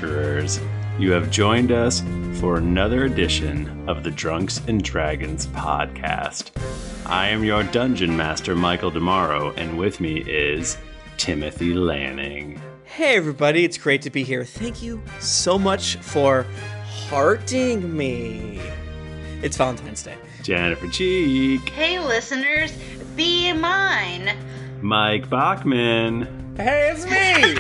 adventurers. You have joined us for another edition of the Drunks and Dragons podcast. I am your dungeon master, Michael Demaro, and with me is Timothy Lanning. Hey everybody, it's great to be here. Thank you so much for hearting me. It's Valentine's Day. Jennifer Cheek. Hey listeners, be mine. Mike Bachman. Hey, it's me!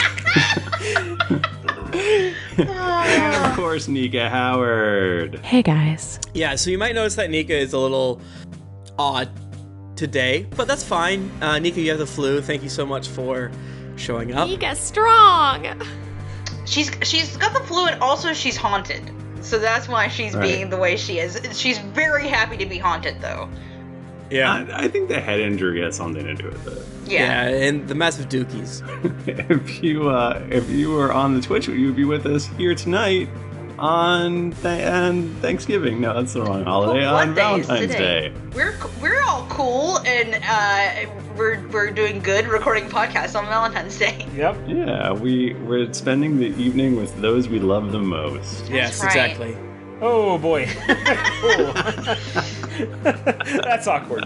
And of course, Nika Howard. Hey guys. Yeah, so you might notice that Nika is a little odd today, but that's fine. Nika, you have the flu. Thank you so much for showing up. Nika strong. She's got the flu and also she's haunted. So that's why she's being the way she is. She's very happy to be haunted though. Yeah. I think the head injury has something to do with it. Yeah, and the massive dookies. If you were on the Twitch, you would be with us here tonight on Thanksgiving. No, that's the wrong holiday. On Valentine's Day. We're all cool and we're doing good recording podcasts on Valentine's Day. Yep. Yeah, we're spending the evening with those we love the most. Yes, right. exactly. Oh boy. That's awkward.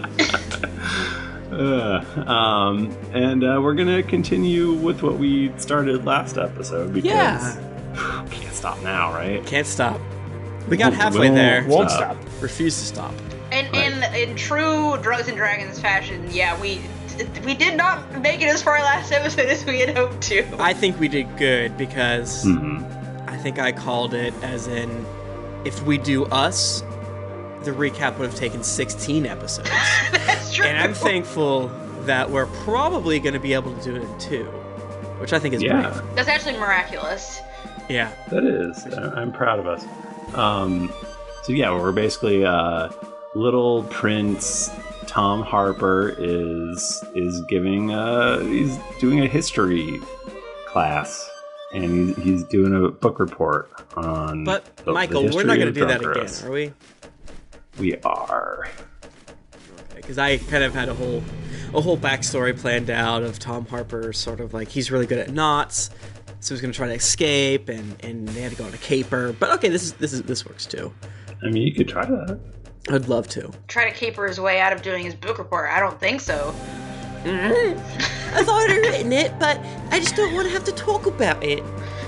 And we're gonna continue with what we started last episode because can't stop now, right? Can't stop. We got halfway there. Won't stop. Refuse to stop. And in true Drunks and Dragons fashion, yeah, we did not make it as far last episode as we had hoped to. I think we did good because I think I called it as in, if we do us, the recap would have taken 16 episodes. That's true. And I'm thankful that we're probably going to be able to do it in 2, which I think is brave. That's actually miraculous. Yeah. That is. I'm proud of us. So yeah, we're basically Little Prince Tom Harper is giving he's doing a history class. And he's doing a book report on. But the Michael, we're not going to do that again, are we? We are. Because I kind of had a whole backstory planned out of Tom Harper, sort of like he's really good at knots, so he's going to try to escape, and they had to go on a caper. But okay, this works too. I mean, you could try that. I'd love to. Try to caper his way out of doing his book report. I don't think so. I've already written it, but I just don't want to have to talk about it.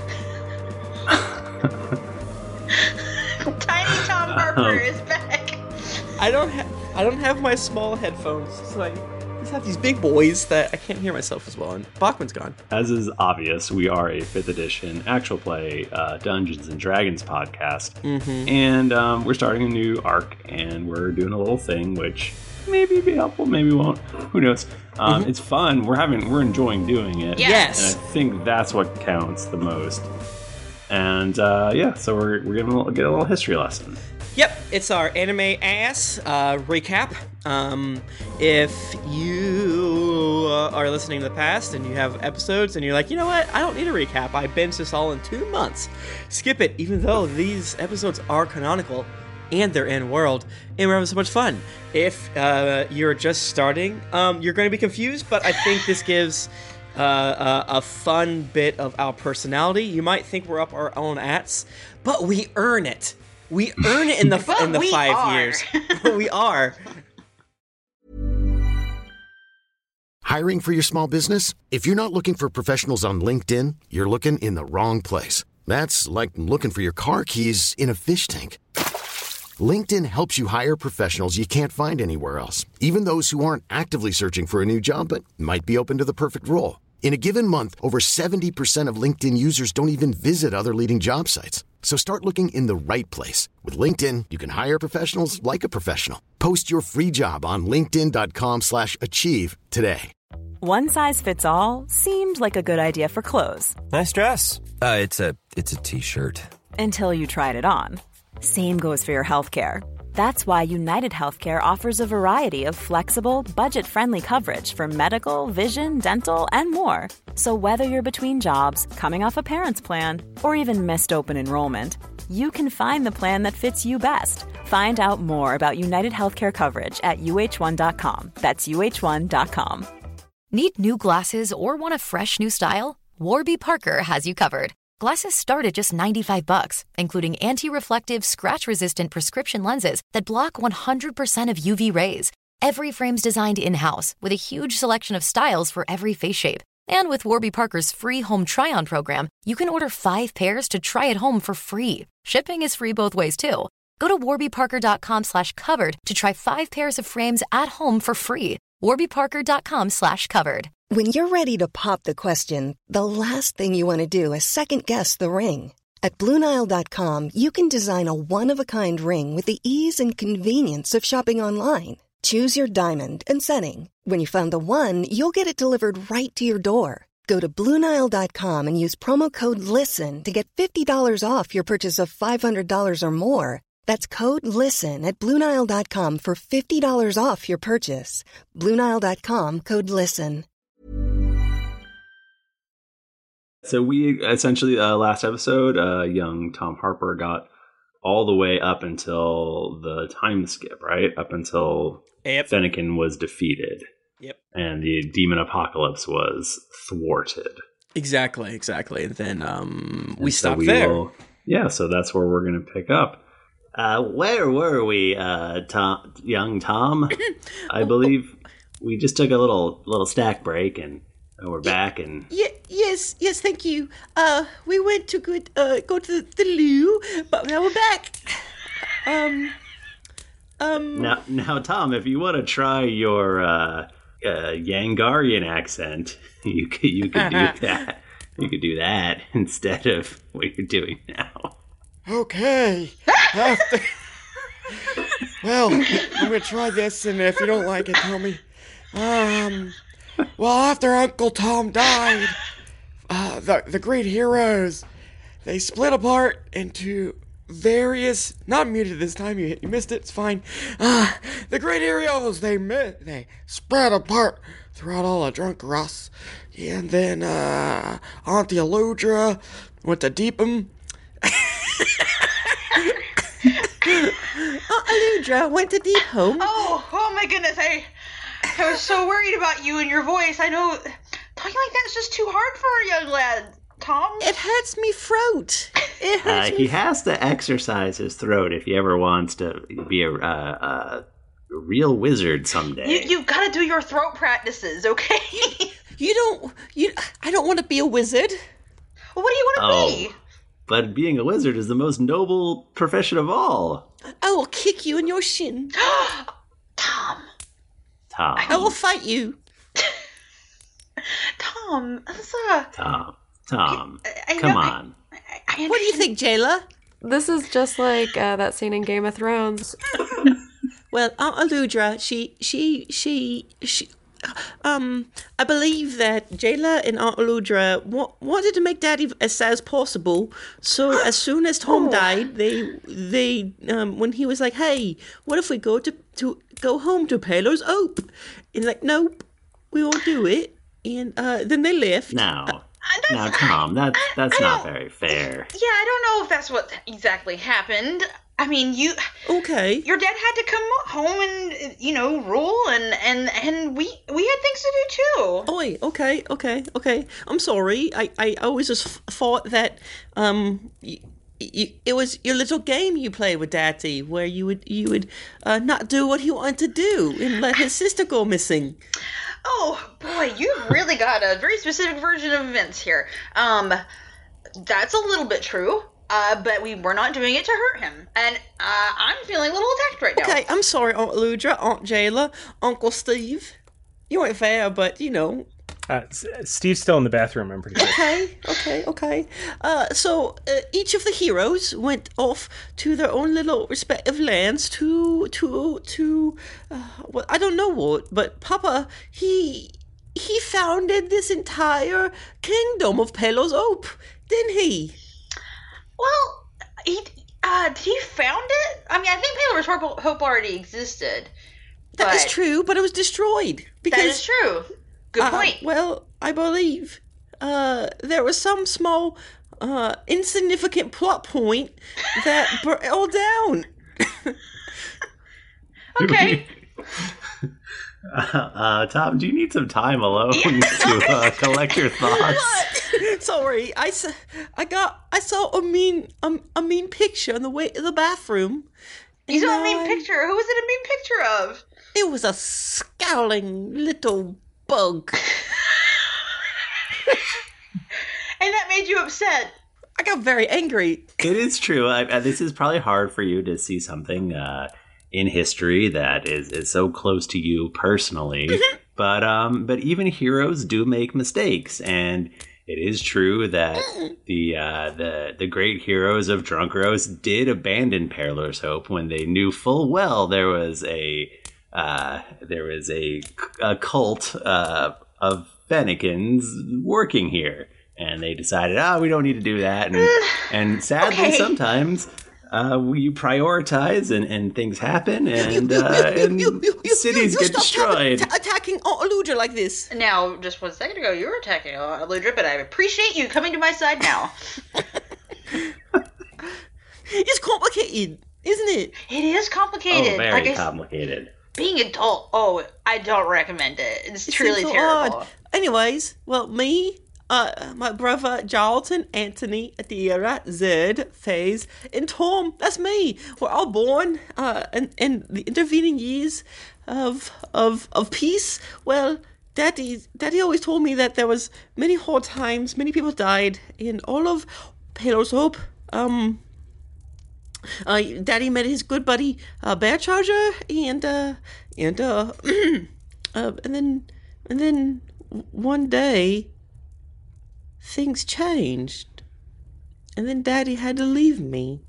Tiny Tom Harper is back. I don't have my small headphones, so I just have these big boys that I can't hear myself as well. And Bachman's gone. As is obvious, we are a 5th edition actual play Dungeons and Dragons podcast, and we're starting a new arc, and we're doing a little thing which maybe be helpful, maybe won't. Who knows? It's fun. We're enjoying doing it. Yes. And I think that's what counts the most. And so we're gonna get a little history lesson. Yep, it's our anime ass recap. If you are listening to the past and you have episodes and you're like, you know what, I don't need a recap, I binged this all in 2 months, skip it, even though these episodes are canonical and they're in world, and we're having so much fun. If you're just starting, you're going to be confused, but I think this gives a fun bit of our personality. You might think we're up our own ats, but we earn it. We earn it in the 5 years. We are. Hiring for your small business? If you're not looking for professionals on LinkedIn, you're looking in the wrong place. That's like looking for your car keys in a fish tank. LinkedIn helps you hire professionals you can't find anywhere else, even those who aren't actively searching for a new job but might be open to the perfect role. In a given month, over 70% of LinkedIn users don't even visit other leading job sites. So start looking in the right place. With LinkedIn, you can hire professionals like a professional. Post your free job on linkedin.com/achieve today. One size fits all seemed like a good idea for clothes. Nice dress. It's a t-shirt. Until you tried it on. Same goes for your healthcare. That's why United Healthcare offers a variety of flexible, budget-friendly coverage for medical, vision, dental, and more. So whether you're between jobs, coming off a parent's plan, or even missed open enrollment, you can find the plan that fits you best. Find out more about United Healthcare coverage at uh1.com. That's uh1.com. Need new glasses or want a fresh new style? Warby Parker has you covered. Glasses start at just $95, including anti-reflective, scratch-resistant prescription lenses that block 100% of UV rays. Every frame's designed in-house with a huge selection of styles for every face shape. And with Warby Parker's free home try-on program, you can order 5 pairs to try at home for free. Shipping is free both ways, too. Go to warbyparker.com/covered to try 5 pairs of frames at home for free. warbyparker.com/covered. When you're ready to pop the question, the last thing you want to do is second-guess the ring. At BlueNile.com, you can design a one-of-a-kind ring with the ease and convenience of shopping online. Choose your diamond and setting. When you find the one, you'll get it delivered right to your door. Go to BlueNile.com and use promo code LISTEN to get $50 off your purchase of $500 or more. That's code LISTEN at BlueNile.com for $50 off your purchase. BlueNile.com, code LISTEN. So we essentially, last episode, young Tom Harper got all the way up until the time skip, right? Up until Fennekin was defeated. Yep. And the demon apocalypse was thwarted. Exactly. And then we stopped there. So that's where we're going to pick up. Where were we, young Tom? I believe we just took a little snack break and we're back. And yes, thank you. We went to go to the loo, but now we're back. Now, Tom, if you want to try your Yangarian accent, you could do that. You could do that instead of what you're doing now. Okay. Well, I'm gonna try this, and if you don't like it, tell me. Well, after Uncle Tom died, the great heroes, they split apart into various, not muted this time, you missed it, it's fine. The great heroes, they spread apart throughout all of Drunkaros. And then, Auntie Aludra went to Deepam. Aludra went to Deep Home. Oh my goodness, I was so worried about you and your voice. I know talking like that's just too hard for a young lad, Tom. It hurts me throat. He has to exercise his throat if he ever wants to be a real wizard someday. You've got to do your throat practices, okay? I don't want to be a wizard. Well, what do you want to be? But being a wizard is the most noble profession of all. I will kick you in your shin. Tom. I will fight you. Tom. Tom. Come on. What do you think, Jayla? This is just like that scene in Game of Thrones. Well, Aunt Aludra, she I believe that Jayla and Aunt Aludra wanted to make Daddy as sad as possible. So as soon as Tom died, they when he was like, "Hey, what if we go home to Palos Ope?" And like, "Nope, we won't do it." And then they left. Now, Tom, that's not very fair. Yeah, I don't know if that's what exactly happened. I mean, okay. Your dad had to come home and rule, and we had things to do too. Oh, okay. I'm sorry. I always just thought that it was your little game you played with Daddy, where you would not do what he wanted to do and let his sister go missing. Oh boy, you've really got a very specific version of events here. That's a little bit true. But we were not doing it to hurt him. And I'm feeling a little attacked right now. Okay, I'm sorry, Aunt Aludra, Aunt Jayla, Uncle Steve. You weren't there, but, Steve's still in the bathroom, I'm pretty sure. Okay. So each of the heroes went off to their own little respective lands to well, I don't know what, but Papa, he founded this entire kingdom of Palos Ope, didn't he? Well, did he found it? I mean, I think Palos Hope already existed. That is true, but it was destroyed. Because, that is true. Good point. Well, I believe there was some small, insignificant plot point that brought it all down. Okay. Tom, do you need some time alone to collect your thoughts? sorry. I saw a mean picture on the way to the bathroom. You saw a mean picture? Who was it a mean picture of? It was a scowling little bug. And that made you upset. I got very angry. It is true. This is probably hard for you to see something in history that is so close to you personally. But even heroes do make mistakes, and it is true that the great heroes of Drunkeros did abandon Perilor's Hope when they knew full well there was a cult of Fennekins working here. And they decided, we don't need to do that. And sadly, sometimes we prioritize and things happen and cities get destroyed. Attacking Aunt Eludra like this. Now, just 1 second ago, you were attacking Aunt Eludra, but I appreciate you coming to my side now. It's complicated, isn't it? It is complicated. Oh, very complicated. Being adult, I don't recommend it. It's truly so terrible. Odd. Anyways, well, me... my brother Jarlton, Anthony, Adira, Zed, Faze, and Tom. That's me. We're all born in the intervening years of peace. Well, Daddy always told me that there was many hard times, many people died, in all of Perilor's Hope. Daddy met his good buddy Bear Charger, and then one day. Things changed, and then Daddy had to leave me.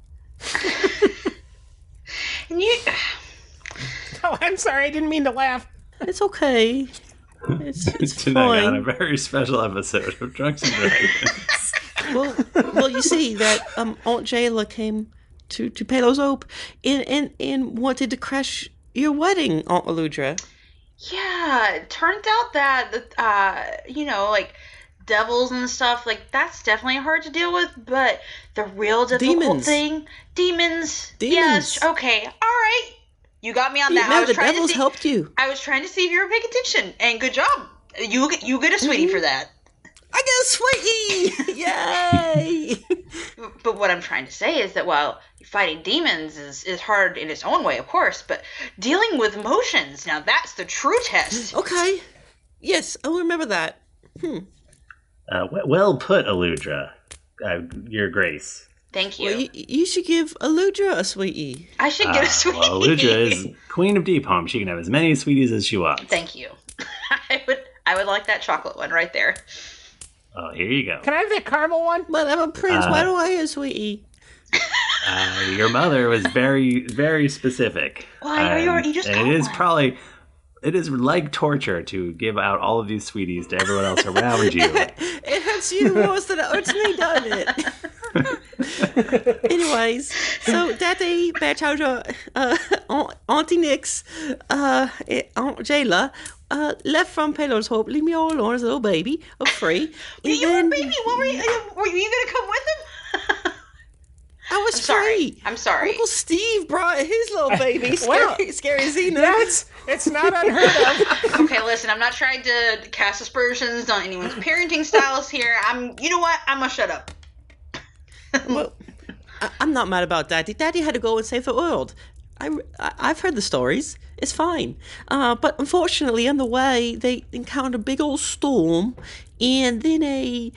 And you... Oh, I'm sorry, I didn't mean to laugh. It's okay. It's Tonight fine. on a very special episode of Drunks and Dragons. Well, you see that Aunt Jayla came to Perilor's Hope and wanted to crash your wedding, Aunt Eludra. Yeah, it turns out that, devils and stuff, that's definitely hard to deal with, but the real difficult thing... Demons. Yes, okay, alright. You got me on that. Now the devils helped you. I was trying to see if you were paying attention, and good job. You get a sweetie for that. I get a sweetie! Yay! But what I'm trying to say is that while fighting demons is hard in its own way, of course, but dealing with emotions, now that's the true test. Okay. Yes, I'll remember that. Well put, Eludra. Your Grace. Thank you. Well, you should give Eludra a sweetie. I should get a sweetie. Well, Eludra is Queen of Deep Home. She can have as many sweeties as she wants. Thank you. I would like that chocolate one right there. Oh, here you go. Can I have that caramel one? But I'm a prince. Why do I have a sweetie? Your mother was very, very specific. Why are you just and it is probably... It is like torture to give out all of these sweeties to everyone else around you. It hurts you worse than it hurts me, doesn't it? Anyways, so Daddy, Bear Charger, Auntie Nix, Aunt Jayla left from Perilor's Hope, leave me all alone as a little baby of 3. You were a baby. What were you going to come with him? I was free. I'm sorry. Uncle Steve brought his little baby. Scary Xena. It's not unheard of. Okay, listen, I'm not trying to cast aspersions on anyone's parenting styles here. You know what? I'm going to shut up. Well, I'm not mad about Daddy. Daddy had to go and save the world. I've heard the stories. It's fine. But unfortunately, on the way, they encountered a big old storm, and then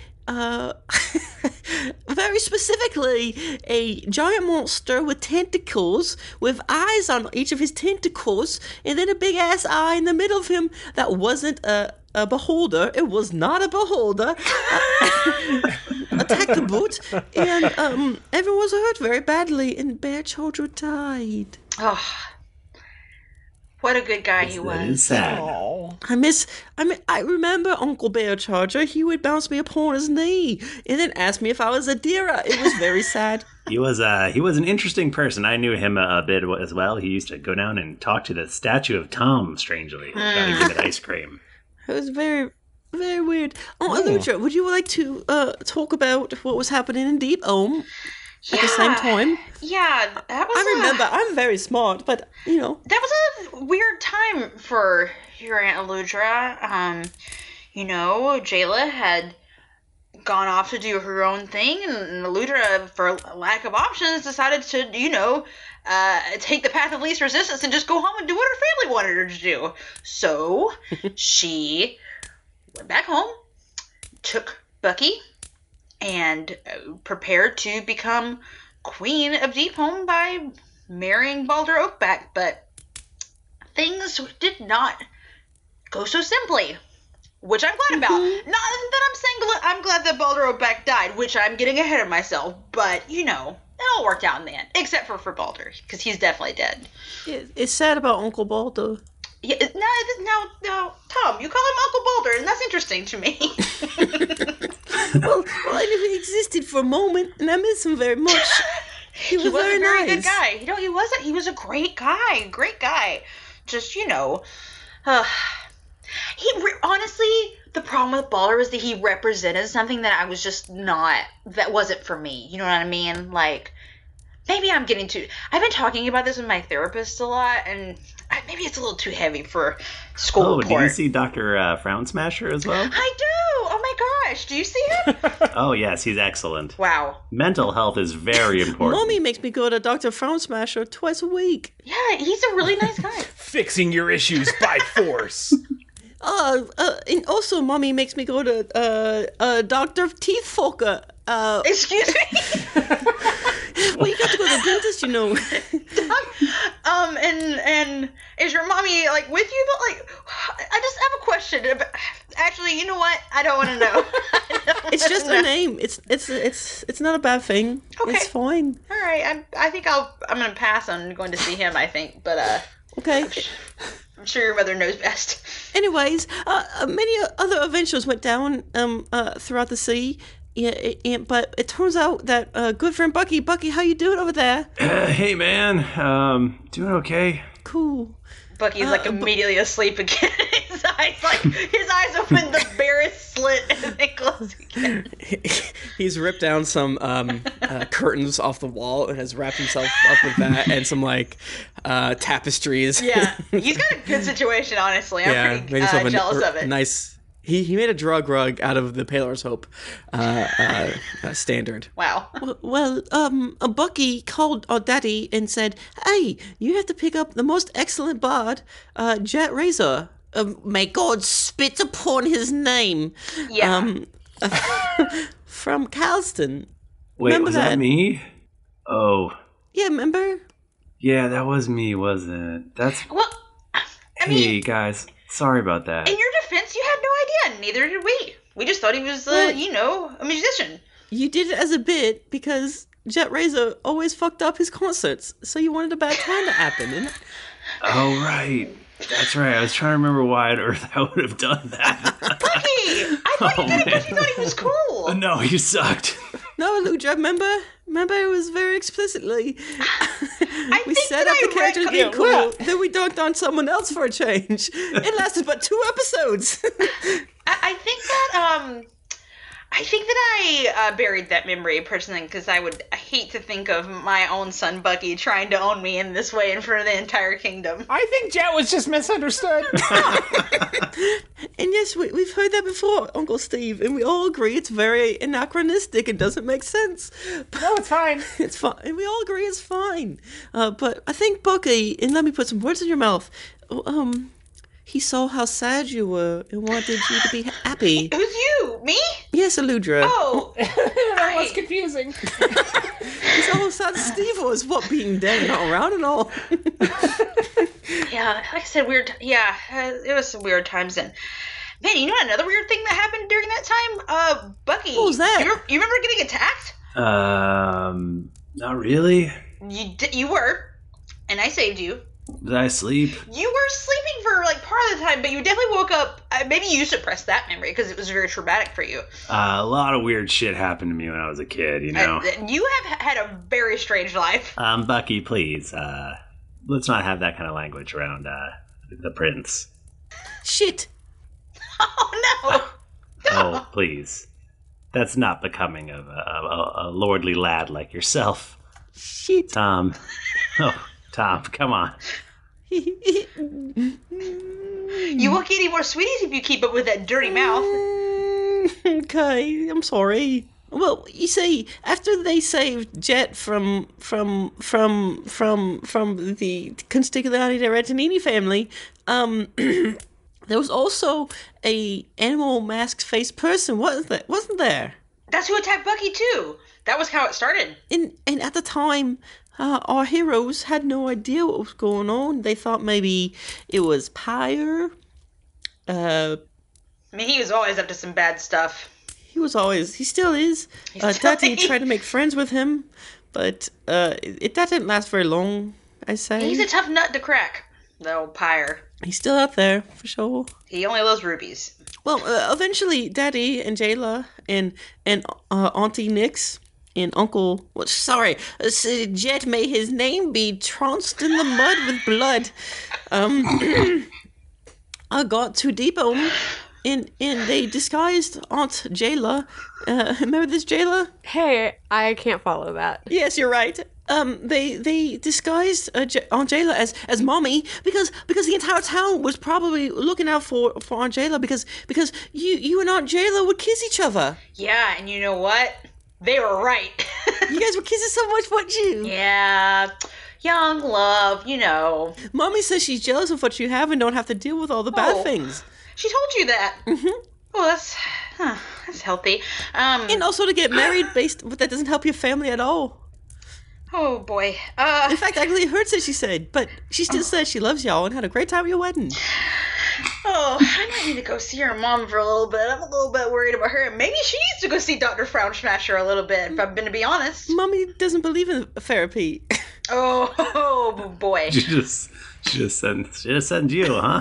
very specifically, a giant monster with tentacles, with eyes on each of his tentacles, and then a big ass eye in the middle of him that wasn't a beholder. It was not a beholder. Attacked the boot, and everyone was hurt very badly, and Bear Charger died. Oh, what a good guy he was. That is sad. I remember Uncle Bear Charger. He would bounce me upon his knee and then ask me if I was Adira. It was very sad. He was an interesting person. I knew him a bit as well. He used to go down and talk to the statue of Tom, strangely, about to give it ice cream. It was very, very weird. Eludra, would you like to talk about what was happening in Deep Home at the same time? Yeah, that was. I remember. I'm very smart, but that was a weird time for your Aunt Eludra. Jayla had gone off to do her own thing, and Eludra, for lack of options, decided to, take the path of least resistance and just go home and do what her family wanted her to do. So she went back home, took Bucky, and prepared to become Queen of Deepholm by marrying Baldur Oakback. But things did not go so simply, which I'm glad about. Not that I'm saying I'm glad that Baldur Oakback died, which I'm getting ahead of myself, but, it all worked out in the end, except for Baldur, because he's definitely dead. It's sad about Uncle Baldur. Yeah, no, Tom, you call him Uncle Baldur, and that's interesting to me. well, I knew he existed for a moment, and I miss him very much. He was a very nice. good guy. He was a great guy. Just, honestly, the problem with Baldur was that he represented something that I was just that wasn't for me. You know what I mean? Like, maybe I'm getting too... I've been talking about this with my therapist a lot, and maybe it's a little too heavy for school report. Do you see Dr. Frown Smasher as well? I do! Oh my gosh, do you see him? Oh, yes, he's excellent. Wow. Mental health is very important. Mommy makes me go to Dr. Frown Smasher twice a week. Yeah, he's a really nice guy. Fixing your issues by force. And also, Mommy makes me go to Dr. Teeth Folker. Excuse me? Well, you got to go to the dentist, And is your mommy, with you? But, I just have a question. Actually, you know what? I don't want to know. It's just a name. It's not a bad thing. Okay. It's fine. All right. I think I'm going to pass on going to see him, I think. But, okay. I'm sure your mother knows best. Anyways, many other adventures went down throughout the sea. Yeah, but it turns out that good friend Bucky, how you doing over there? Hey, man. Doing okay. Cool. Bucky's immediately asleep again. His eyes open, the barest slit, and then close again. He's ripped down some curtains off the wall and has wrapped himself up with that and some tapestries. Yeah, he's got a good situation, honestly. I'm pretty jealous of it. Nice. He made a drug rug out of the Paler's Hope standard. Wow. Well, Bucky called our daddy and said, "Hey, you have to pick up the most excellent bard, Jet Razor. May God spit upon his name." Yeah. From Calston. Wait, remember was that me? Oh. Yeah, remember? Yeah, that was me, wasn't it? That's. Well, hey, guys. Sorry about that. In your defense, you had no idea. Neither did we. We just thought he was, a musician. You did it as a bit because Jet Razor always fucked up his concerts, so you wanted a bad time to happen. Oh, right. That's right. I was trying to remember why on earth I would have done that. Bucky! I thought you did it because you thought he was cool. No, you sucked. No, Ludra, remember it was very explicitly. We set up the characters being cool, then we dunked on someone else for a change. It lasted but 2 episodes. I think that I buried that memory personally because I hate to think of my own son Bucky trying to own me in this way in front of the entire kingdom. I think Jet was just misunderstood. And yes, we've heard that before, Uncle Steve, and we all agree it's very anachronistic and doesn't make sense. No, it's fine. It's fine. And we all agree it's fine. But I think Bucky, and let me put some words in your mouth, he saw how sad you were and wanted you to be happy. Who's you? Me? Yes, Eludra. Oh. That was confusing. He saw how sad Steve was, what, being dead and not around and all. Yeah, like I said, weird. Yeah, it was some weird times. And, man, you know another weird thing that happened during that time? Bucky. What was that? You remember getting attacked? Not really. You were, and I saved you. Did I sleep? You were sleeping for part of the time, but you definitely woke up. Maybe you suppressed that memory because it was very traumatic for you. A lot of weird shit happened to me when I was a kid, you know. You have had a very strange life. Bucky, please, let's not have that kind of language around the prince. Shit. Oh no. Oh, please. That's not becoming of a lordly lad like yourself. Shit. Tom, come on. You won't get any more sweeties if you keep up with that dirty mouth. Okay, I'm sorry. Well, you see, after they saved Jet from the Constigliani de Retinini family, there was also a animal mask-faced person, wasn't there? That's who attacked Bucky too. That was how it started. And at the time, our heroes had no idea what was going on. They thought maybe it was Pyre. I mean, he was always up to some bad stuff. He still is. Daddy tried to make friends with him, but that didn't last very long, I say. He's a tough nut to crack, the old Pyre. He's still out there, for sure. He only loves rubies. Well, eventually, Daddy and Jayla and Auntie Nix and Uncle... Well, sorry, Jet made his name be trounced in the mud with blood. I got too deep on him. And they disguised Aunt Jayla. Remember this, Jayla? Hey, I can't follow that. Yes, you're right. They disguised Aunt Jayla as Mommy because the entire town was probably looking out for Aunt Jayla because you and Aunt Jayla would kiss each other. Yeah, and you know what? They were right. You guys were kissing so much, weren't you? Yeah. Young love, you know. Mommy says she's jealous of what you have and don't have to deal with all the bad things. She told you that. Mm-hmm. Well, that's healthy. And also to get married but that doesn't help your family at all. Oh, boy. In fact, I really heard she said, but she still says she loves y'all and had a great time at your wedding. Oh, I might need to go see her mom for a little bit. I'm a little bit worried about her. Maybe she needs to go see Dr. Frauensmasher a little bit, if I'm going to be honest. Mommy doesn't believe in therapy. Oh, boy. She just sent you, huh?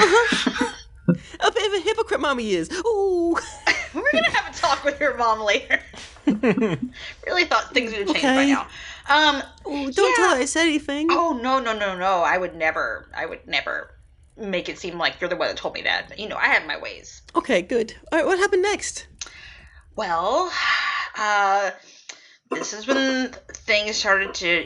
A bit of a hypocrite Mommy is. Ooh. We're going to have a talk with your mom later. Really thought things would have changed by now. Don't tell her I said anything. Oh, no. I would never make it seem like you're the one that told me that. You know, I have my ways. Okay, good. All right, what happened next? Well, this is when things started to,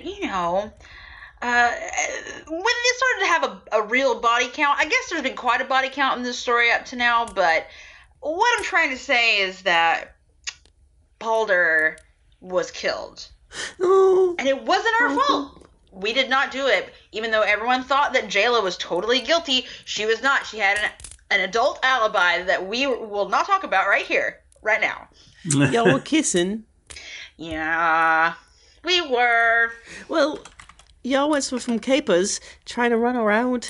when they started to have a real body count. I guess there's been quite a body count in this story up to now, but what I'm trying to say is that Balder was killed. Oh. And it wasn't our fault. We did not do it. Even though everyone thought that Jayla was totally guilty, she was not. She had an adult alibi that we will not talk about right here, right now. Y'all were kissing. Yeah, we were. Well, y'all went from capers trying to run around.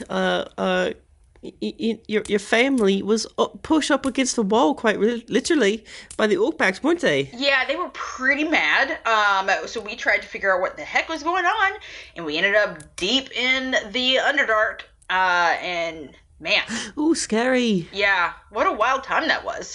Your family was pushed up against the wall quite literally by the Orkbacks, weren't they? Yeah, they were pretty mad. So we tried to figure out what the heck was going on, and we ended up deep in the Underdark. And man, ooh, scary. Yeah, what a wild time that was.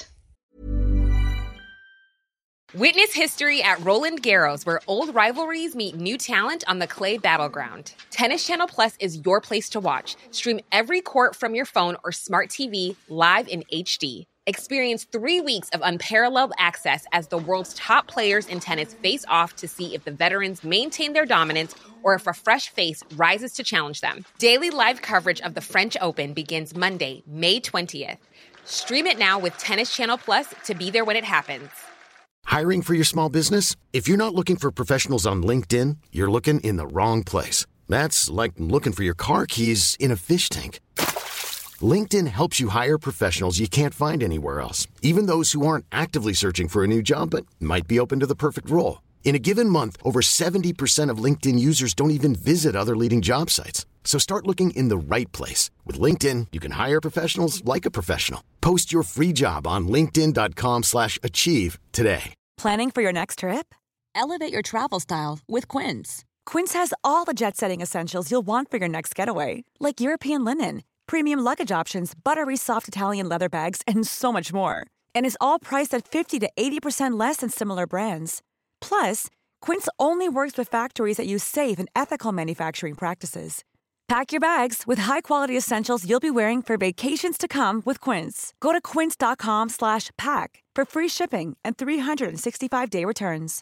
Witness history at Roland Garros, where old rivalries meet new talent on the clay battleground. Tennis Channel Plus is your place to watch. Stream every court from your phone or smart TV live in HD. Experience 3 weeks of unparalleled access as the world's top players in tennis face off to see if the veterans maintain their dominance or if a fresh face rises to challenge them. Daily live coverage of the French Open begins Monday, May 20th. Stream it now with Tennis Channel Plus to be there when it happens. Hiring for your small business? If you're not looking for professionals on LinkedIn, you're looking in the wrong place. That's like looking for your car keys in a fish tank. LinkedIn helps you hire professionals you can't find anywhere else, even those who aren't actively searching for a new job but might be open to the perfect role. In a given month, over 70% of LinkedIn users don't even visit other leading job sites. So start looking in the right place. With LinkedIn, you can hire professionals like a professional. Post your free job on linkedin.com/achieve today. Planning for your next trip? Elevate your travel style with Quince. Quince has all the jet-setting essentials you'll want for your next getaway, like European linen, premium luggage options, buttery soft Italian leather bags, and so much more. And is all priced at 50 to 80% less than similar brands. Plus, Quince only works with factories that use safe and ethical manufacturing practices. Pack your bags with high-quality essentials you'll be wearing for vacations to come with Quince. Go to quince.com/pack for free shipping and 365-day returns.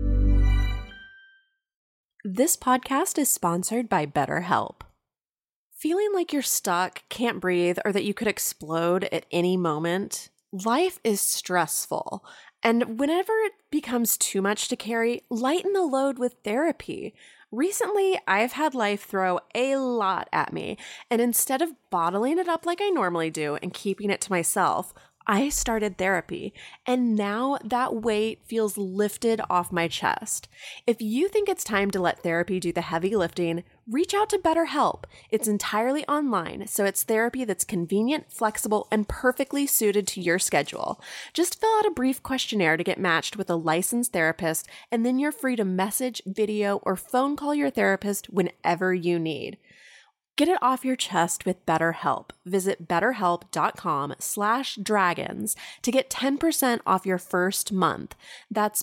This podcast is sponsored by BetterHelp. Feeling like you're stuck, can't breathe, or that you could explode at any moment? Life is stressful, and whenever it becomes too much to carry, lighten the load with therapy. Recently, I've had life throw a lot at me, and instead of bottling it up like I normally do and keeping it to myself, I started therapy, and now that weight feels lifted off my chest. If you think it's time to let therapy do the heavy lifting, reach out to BetterHelp. It's entirely online, so it's therapy that's convenient, flexible, and perfectly suited to your schedule. Just fill out a brief questionnaire to get matched with a licensed therapist, and then you're free to message, video, or phone call your therapist whenever you need. Get it off your chest with BetterHelp. Visit betterhelp.com/dragons to get 10% off your first month. That's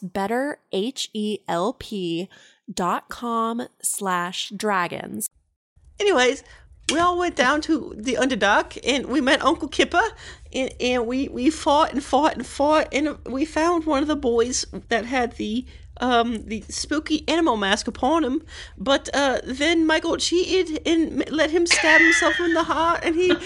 betterhelp.com/dragons. Anyways, we all went down to the Underdark and we met Uncle Kipper and we fought and we found one of the boys that had the spooky animal mask upon him, but then Michael cheated and let him stab himself in the heart, and he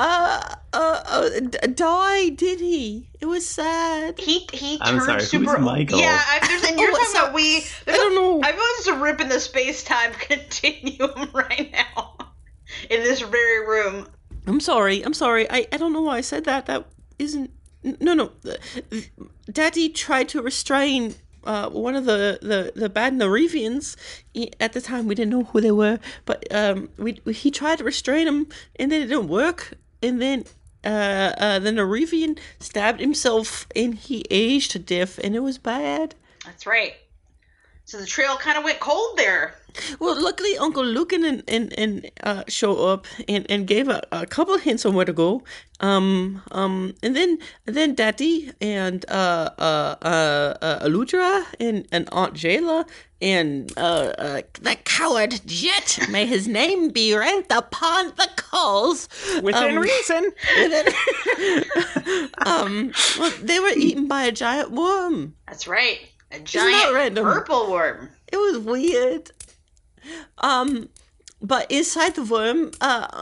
died, did he? It was sad. He I'm turned sorry, super. who's Michael? Yeah, and you're talking about I don't know. I feel like there's a rip in the space-time continuum right now in this very room. I'm sorry. I don't know why I said that. That isn't. No. Daddy tried to restrain one of the bad Nerevians. At the time, we didn't know who they were, but he tried to restrain him, and then it didn't work. And then the Nerevian stabbed himself, and he aged to death, and it was bad. That's right. So the trail kind of went cold there. Well, luckily Uncle Lucan and show up and gave a couple of hints on where to go. And then Daddy and Aludra and Aunt Jayla and the coward Jet, may his name be rent upon the coals. Within reason. Well, they were eaten by a giant worm. That's right. A giant purple worm. It was weird. But inside the worm,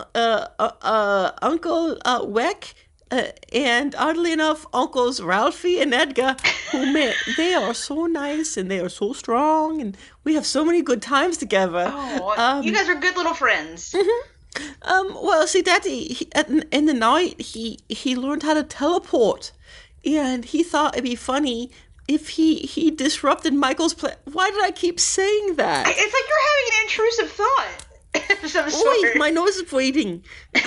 Uncle Weck and oddly enough, Uncles Ralphie and Edgar, who met, they are so nice and they are so strong, and we have so many good times together. Oh, you guys are good little friends. Mm-hmm. Well, see, Daddy, in the night, he learned how to teleport, and he thought it'd be funny if he disrupted Michael's plan. Why did I keep saying that? It's like you're having an intrusive thought. Oi, my nose is bleeding.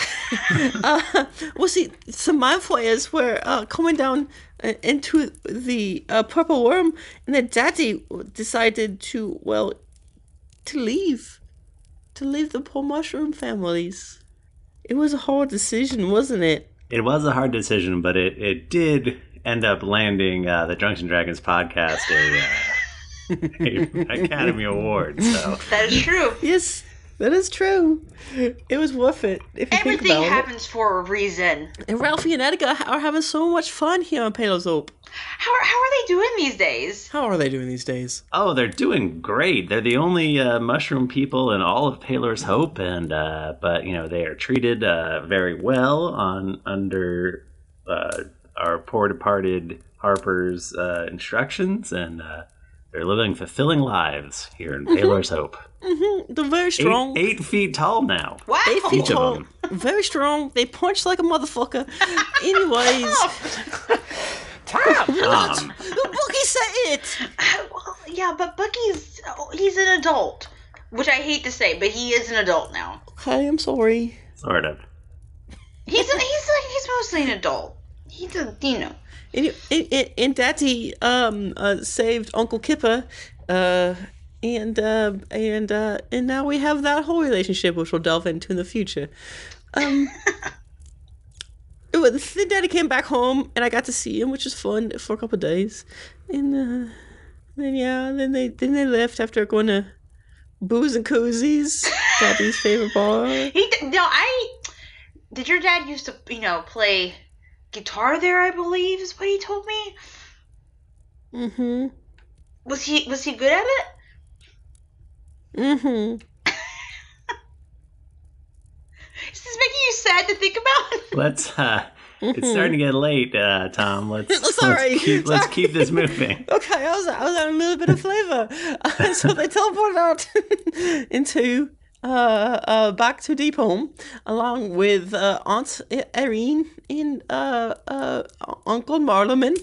Well, see, some mind flayers were coming down into the purple worm, and then Daddy decided to leave the poor mushroom families. It was a hard decision, wasn't it? It was a hard decision, but it did end up landing the Drunks and Dragons podcast a Academy Award. So that is true. Yes, that is true. It was worth it. If you Everything think about happens for a reason. And Ralphie and Edgar are having so much fun here on Palos Hope. How are they doing these days? How are they doing these days? Oh, they're doing great. They're the only mushroom people in all of Palos Hope, and but they are treated very well under our poor departed Harper's instructions, and they're living fulfilling lives here in Palos Hope. Mm-hmm. They're very strong. 8 feet tall now. Wow. 8 feet Each of tall. them. Very strong. They punch like a motherfucker. Anyways. Tom. Bookie said it. Well, yeah, but he's an adult, which I hate to say, but he is an adult now. Okay, I'm sorry. Sort of. He's mostly an adult. He's a. And Daddy saved Uncle Kipper, and now we have that whole relationship, which we'll delve into in the future. Then Daddy came back home, and I got to see him, which was fun for a couple of days. And then they left after going to Booze and Koozies, Daddy's favorite bar. Did your dad used to play guitar there? I believe is what he told me. Mm-hmm. Was he good at it? Mm-hmm. Is this making you sad to think about? It's starting to get late, Tom. Let's Sorry. let's keep this moving. Okay, I was having a little bit of flavor. So they teleported out into back to Deep Home, along with Aunt Erin and Uncle Marleman.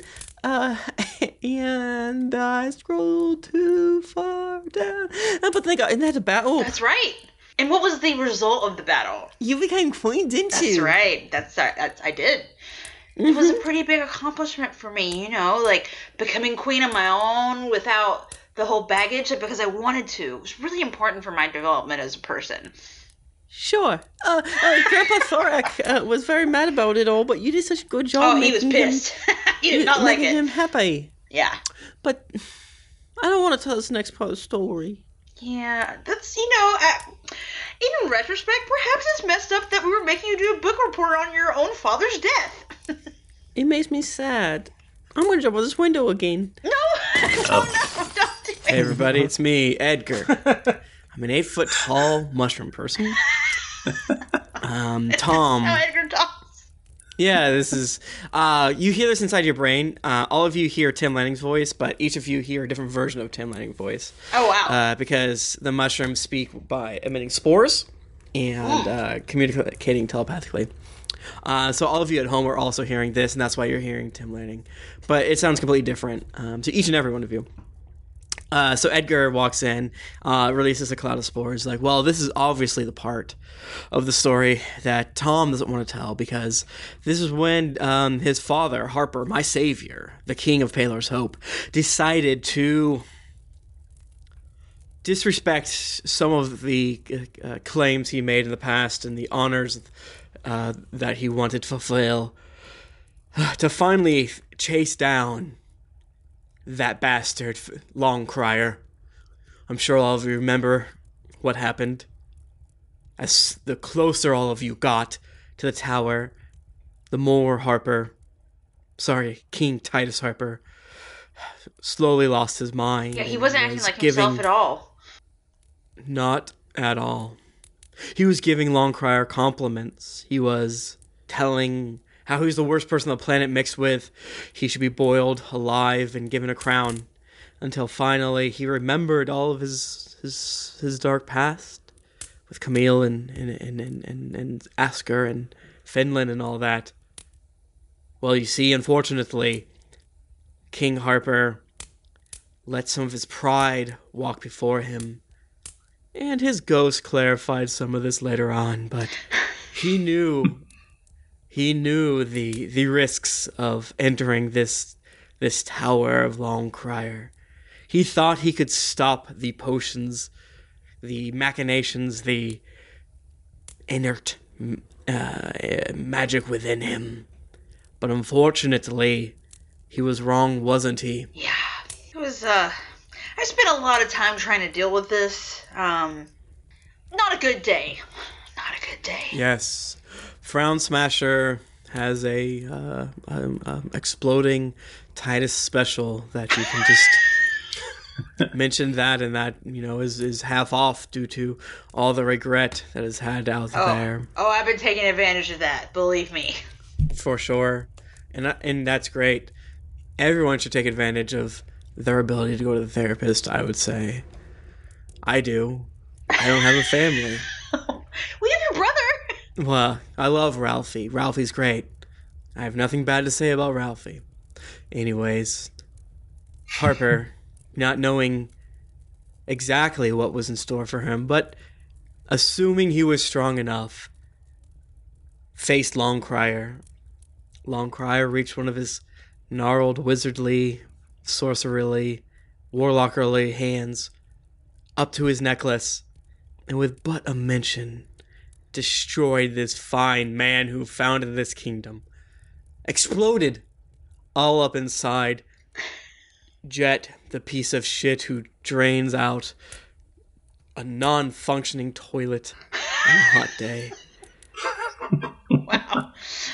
And I scrolled too far down. But they got in there to battle. That's right. And what was the result of the battle? You became queen, didn't you? That's right. That's I did. It was a pretty big accomplishment for me, you know, like becoming queen on my own without the whole baggage, because I wanted to. It was really important for my development as a person. Sure. Grandpa Thorak was very mad about it all, but you did such a good job. Oh, he was pissed. He did not like it. Making him happy. Yeah. But I don't want to tell this next part of the story. Yeah, that's, in retrospect, perhaps it's messed up that we were making you do a book report on your own father's death. It makes me sad. I'm going to jump out this window again. No! Don't do it. Hey, everybody, it's me, Edgar. I'm an 8-foot tall mushroom person. Tom. How Edgar talks. Yeah, this is... you hear this inside your brain. All of you hear Tim Lanning's voice, but each of you hear a different version of Tim Lanning's voice. Oh, wow. Because the mushrooms speak by emitting spores and communicating telepathically. So all of you at home are also hearing this, and that's why you're hearing Tim Lanning. But it sounds completely different to each and every one of you. So Edgar walks in, releases a cloud of spores, like, well, this is obviously the part of the story that Tom doesn't want to tell, because this is when his father, Harper, my savior, the king of Paler's Hope, decided to disrespect some of the claims he made in the past and the honors that he wanted to fulfill, to finally chase down that bastard, Longcrier. I'm sure all of you remember what happened. As the closer all of you got to the tower, the more King Titus Harper slowly lost his mind. Yeah, he wasn't acting like himself at all. Not at all. He was giving Longcrier compliments. He was telling how he's the worst person on the planet, mixed with he should be boiled alive and given a crown, until finally he remembered all of his dark past with Camille and Asker and Finland and all that. Well, you see, unfortunately, King Harper let some of his pride walk before him, and his ghost clarified some of this later on, but he knew the risks of entering this tower of Longcrier. He thought he could stop the potions, the machinations, the inert magic within him. But unfortunately, he was wrong, wasn't he? Yeah, it was, I spent a lot of time trying to deal with this. Not a good day. Not a good day. Yes. Frown Smasher has a exploding Titus special that you can just mention that, and that, is half off due to all the regret that is had out there. Oh, I've been taking advantage of that, believe me. For sure. And that's great. Everyone should take advantage of their ability to go to the therapist, I would say. I do. I don't have a family. We have your brother. Well, I love Ralphie. Ralphie's great. I have nothing bad to say about Ralphie. Anyways, Harper, not knowing exactly what was in store for him, but assuming he was strong enough, faced Longcrier. Longcrier reached one of his gnarled, wizardly, sorcererly, warlockerly hands up to his necklace, and with but a mention, destroyed this fine man who founded this kingdom. Exploded all up inside Jet, the piece of shit who drains out a non-functioning toilet on a hot day. Wow.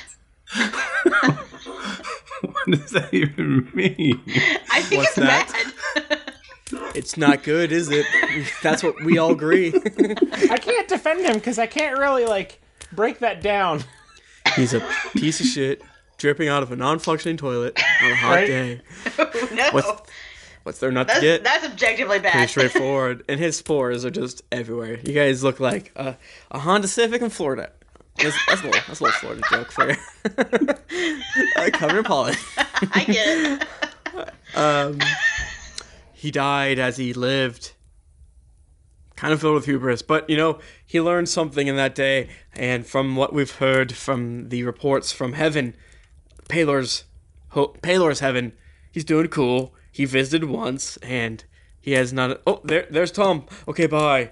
What does that even mean? I think What's it's that? bad. It's not good, is it? That's what we all agree. I can't defend him because I can't really, break that down. He's a piece of shit. dripping out of a non-functioning toilet on a hot Right? day. Oh, no. What's there not to get? That's objectively bad. Pretty straightforward. And his spores are just everywhere. You guys look like a Honda Civic in Florida. That's a little Florida joke for you. Covered in pollen. I get it. He died as he lived. Kind of filled with hubris. But, he learned something in that day. And from what we've heard from the reports from heaven, Palor's heaven, he's doing cool. He visited once, and he has not... Oh, there's Tom. Okay, bye.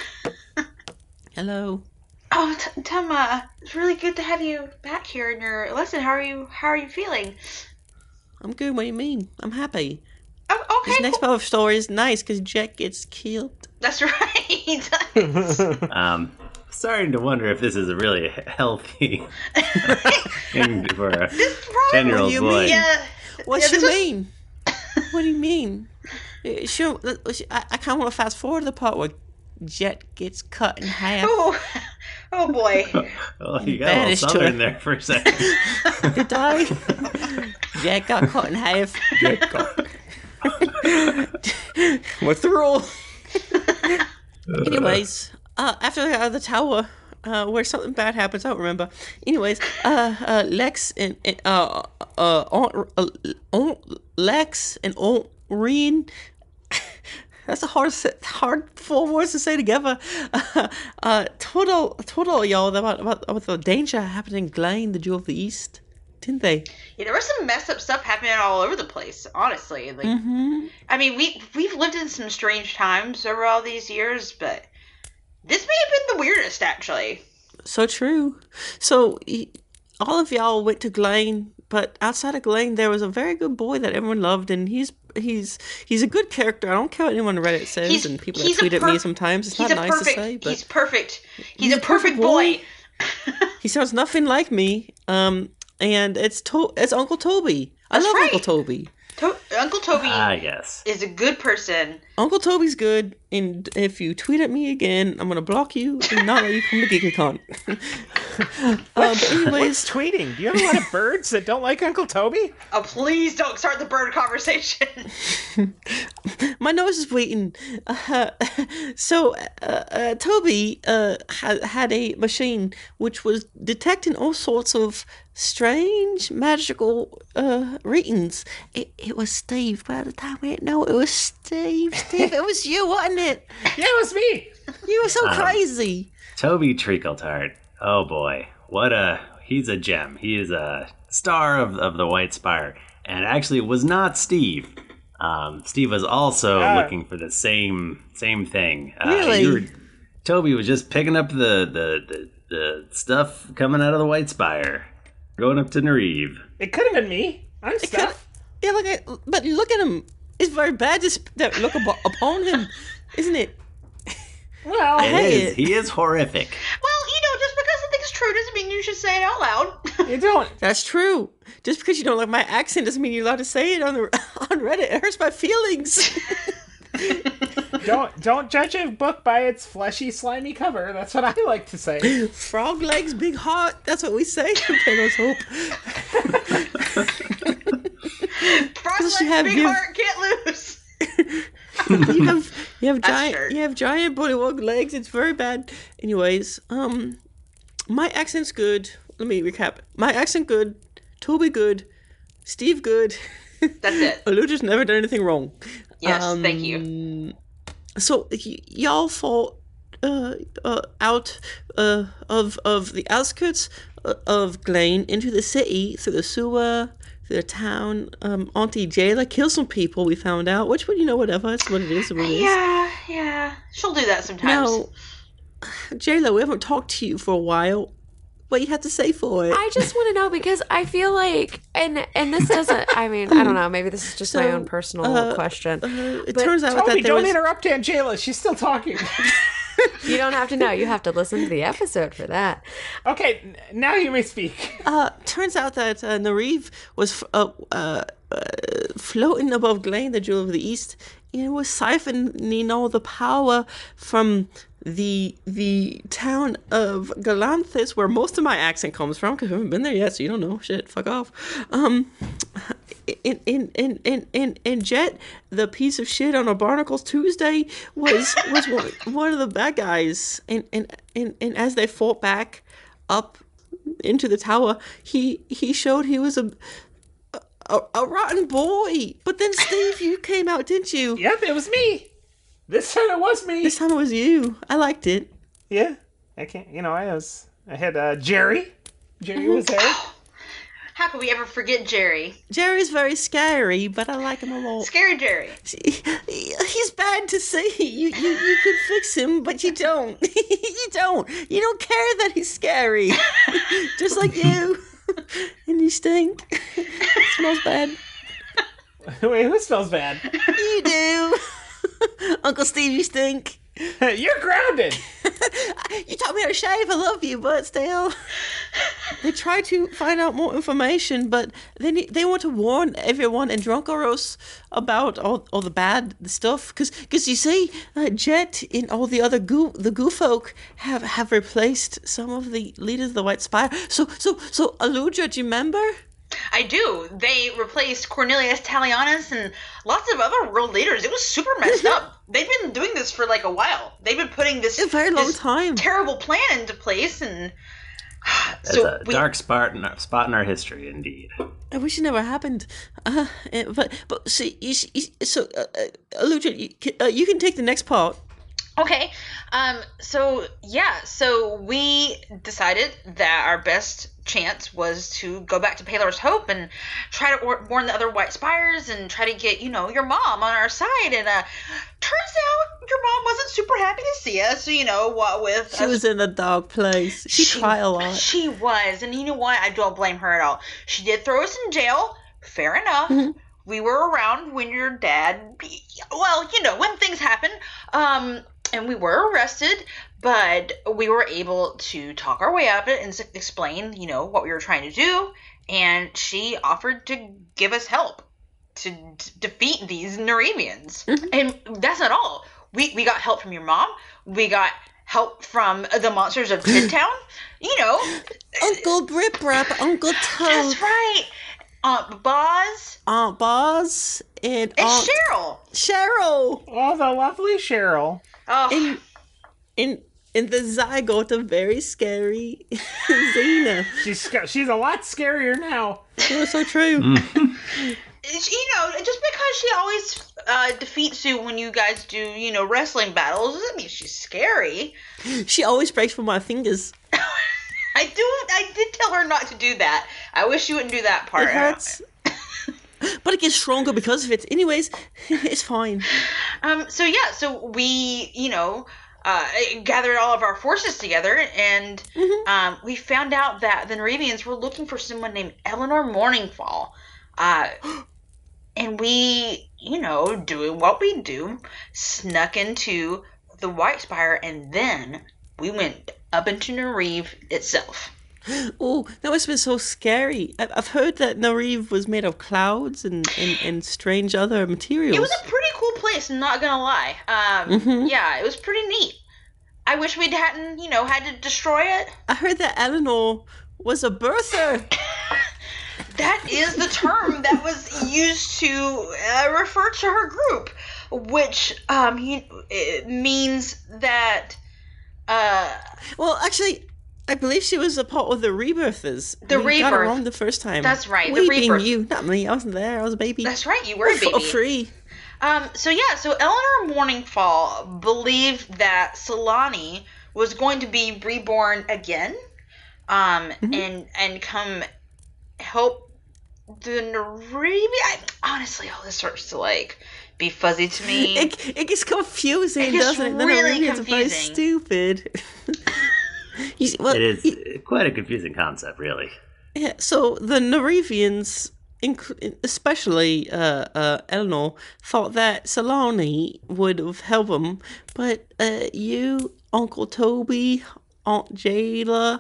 Hello. Oh, Tom, it's really good to have you back here in your lesson. How are you feeling? I'm good. What do you mean? I'm happy. Oh, okay. This next part of the story is nice because Jack gets killed. That's right. Starting to wonder if this is a really healthy thing for a 10-year-old boy. Yeah. What you mean? What do you mean? Sure, I kind of want to fast forward to the part where Jet gets cut in half. Oh boy. Oh, you got a little southern there for a second. Did I? Jet got cut in half. What's the rule? Anyways, after I got out of the tower, where something bad happens, I don't remember. Anyways, Lex and Lex and Aunt Reen. That's a hard 4 words to say together. Told all y'all about the danger happening in Glane, the Jewel of the East, didn't they? Yeah, there was some messed up stuff happening all over the place. Honestly, I mean, we've lived in some strange times over all these years, but this may have been the weirdest, actually. So true. So all of y'all went to Glane, but outside of Glane, there was a very good boy that everyone loved, and he's a good character. I don't care what anyone on Reddit says, and people that tweet at me sometimes. It's not nice to say, but he's perfect. He's a perfect boy. He sounds nothing like me. And it's Uncle Toby. I love Uncle Toby. Uncle Toby yes. is a good person. Uncle Toby's good, and if you tweet at me again, I'm gonna block you and not let you come to GeekyCon. But anyways, what's tweeting? Do you have a lot of birds that don't like Uncle Toby? Oh, please don't start the bird conversation. My nose is bleeding. So Toby had a machine which was detecting all sorts of strange magical readings. It was Steve. By the time we didn't know it was Steve. Steve, it was you, wasn't it? Yeah, it was me. You were so crazy. Toby Treacletart. Oh boy, he's a gem. He is a star of the White Spire, and actually it was not Steve. Steve was also looking for the same thing. Really? Toby was just picking up the stuff coming out of the White Spire, going up to Nariv. It could have been me. I'm stuff. Yeah, but look at him. It's very bad to look upon him, isn't it? Well, he is horrific. Well, just because something's true doesn't mean you should say it out loud. You don't. That's true. Just because you don't like my accent doesn't mean you're allowed to say it on Reddit. It hurts my feelings. Don't judge a book by its fleshy, slimy cover. That's what I like to say. Frog legs, big heart. That's what we say. Taylor's Hope. Frog legs, big heart, can't lose. you have giant bullywug legs. It's very bad. Anyways, my accent's good. Let me recap. My accent good. Toby good. Steve good. That's it. Eludra's never done anything wrong. Yes, thank you. So y'all fought out of the outskirts of Glane into the city through the sewer, through the town. Auntie Jayla killed some people. We found out. Which, whatever. It's what it is. Yeah. She'll do that sometimes. Now, Jayla, we haven't talked to you for a while. What you have to say for it? I just want to know because I feel like, and this doesn't. I mean, I don't know. Maybe this is just my own personal question. It turns out Toby, that don't interrupt Aunt Jayla. She's still talking. You don't have to know. You have to listen to the episode for that. Okay, now you may speak. Turns out that Nariv was floating above Glane, the Jewel of the East, was siphoning all the power from the town of Galanthus, where most of my accent comes from, because I haven't been there yet, so you don't know. Shit, fuck off. And Jet, the piece of shit on a Barnacles Tuesday, was one of the bad guys. And as they fought back up into the tower, he showed he was a rotten boy. But then, Steve, you came out, didn't you? Yep, it was me. This time it was me. This time it was you. I liked it. Yeah, I can't. I had Jerry. Jerry was there. How could we ever forget Jerry? Jerry's very scary, but I like him a lot. Scary Jerry. He's bad to see. You could fix him, but you don't. You don't. You don't care that he's scary. Just like you. And you stink. It smells bad. Wait, who smells bad? You do. Uncle Steve, you stink. You're grounded. You taught me how to shave. I love you, but still. They try to find out more information, but they want to warn everyone in Drunkaros about all the bad stuff. Because you see, Jet and all the other goo folk have replaced some of the leaders of the White Spire. So Aludra, do you remember? I do. They replaced Cornelius Talianus and lots of other world leaders. It was super messed up. They've been doing this for like a while. They've been putting this a very long time terrible plan into place, and That's a dark spot in our history, indeed. I wish it never happened. But see, Aludra, you can take the next part. Okay. So we decided that our best chance was to go back to Palor's Hope and try to warn the other White Spires and try to get, your mom on our side. And turns out your mom wasn't super happy to see us. So, what with... She was in a dark place. She tried a lot. She was. And you know what? I don't blame her at all. She did throw us in jail. Fair enough. Mm-hmm. We were around when your dad... Well, when things happen. And we were arrested, but we were able to talk our way out of it and explain, what we were trying to do. And she offered to give us help to defeat these Nerevians. Mm-hmm. And that's not all. We got help from your mom. We got help from the monsters of Midtown. Uncle Brip Rap, Uncle Toad. That's right. Aunt Boz. And Cheryl. Cheryl. Oh, the lovely Cheryl. Oh. In the zygote of very scary Xena. She's a lot scarier now. It was so true. Just because she always defeats you when you guys do, wrestling battles doesn't mean she's scary. She always breaks for my fingers. I did tell her not to do that. I wish you wouldn't do that part. It hurts. But it gets stronger because of it. Anyways, it's fine. So we, gathered all of our forces together, and we found out that the Nerevians were looking for someone named Eleanor Morningfall. And we, doing what we do, snuck into the White Spire, and then we went up into Nereve itself. Oh, that must have been so scary. I've heard that Nereve was made of clouds and strange other materials. It was a pretty cool place, I'm not gonna lie. Yeah, it was pretty neat. I wish we hadn't, had to destroy it. I heard that Eleanor was a birther. That is the term that was used to refer to her group, which it means that... Well, actually... I believe she was a part of the Rebirthers. The we got it Rebirth. wrong the first time. That's right. We the Rebirth. being you, not me. I wasn't there. I was a baby. That's right. You were a baby. For free. So Eleanor Morningfall believed that Solani was going to be reborn again, and come help the Nerevi. Honestly, all this starts to be fuzzy to me. It gets confusing, doesn't it? The really Nerevians are very stupid. It is quite a confusing concept, really. Yeah, so the Nerevians, especially Eleanor, thought that Solani would have helped them, but you, Uncle Toby, Aunt Jayla,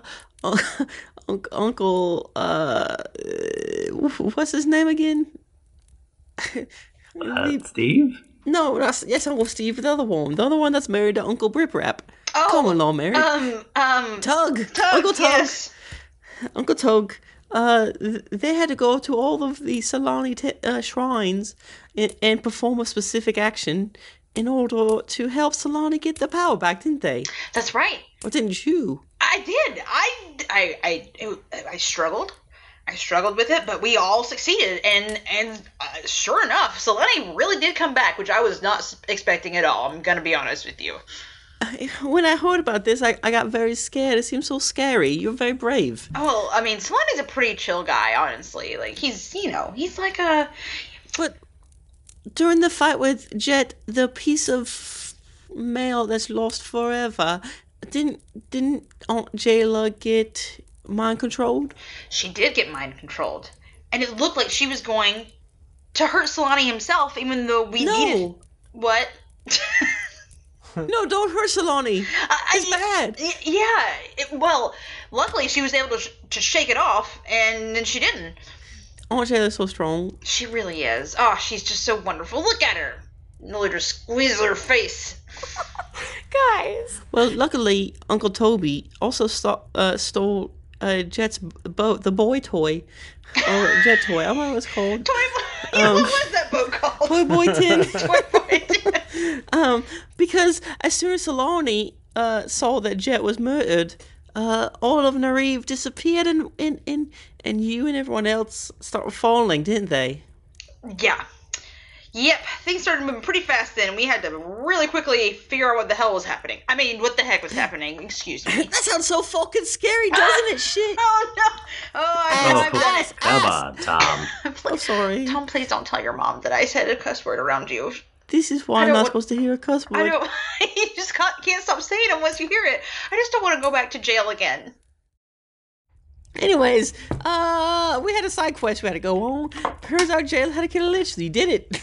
Uncle, what's his name again? Steve? No, yes, Uncle Steve, the other one that's married to Uncle Brip Rap. Oh, Come along, Mary. Tug, Uncle Tug, yes. Uncle Tug. They had to go to all of the Sulani shrines and perform a specific action in order to help Sulani get the power back, didn't they? That's right. Or didn't you? I did. I struggled. I struggled with it, but we all succeeded, and sure enough, Selene really did come back, which I was not expecting at all. I'm gonna be honest with you. When I heard about this, I got very scared. It seemed so scary. You're very brave. Well, I mean, Selene's a pretty chill guy, honestly. Like, he's like a... But during the fight with Jet, the piece of mail that's lost forever, didn't Aunt Jayla get mind controlled? She did get mind controlled. And it looked like she was going to hurt Selene himself, even though we needed... What? No, don't hurt Selene. It's bad. Yeah. Well, luckily she was able to shake it off, and then she didn't. Aunt Jayla's so strong. She really is. Oh, she's just so wonderful. Look at her. Nearly just squeeze her face. Guys. Well, luckily, Uncle Toby also stole Jet's boat, the boy toy. Or Jet toy. I don't know what it's called. Toy boy. Yeah, what was that boat called? Toy Boy Tin. Toy Boy Tin. Because as soon as Selene saw that Jet was murdered, all of Nariv disappeared, and you and everyone else started falling, didn't they? Yeah. Yep, things started moving pretty fast then. We had to really quickly figure out what the hell was happening. I mean, what the heck was happening? Excuse me. That sounds so fucking scary, doesn't it? Shit. Oh, no. I've done it. Come on, Tom. I'm sorry. Tom, please don't tell your mom that I said a cuss word around you. This is why I'm not supposed to hear a cuss word. I don't. You just can't stop saying them once you hear it. I just don't want to go back to jail again. Anyways, we had a side quest we had to go on. Turns out Jail had to kill a lich. You did it.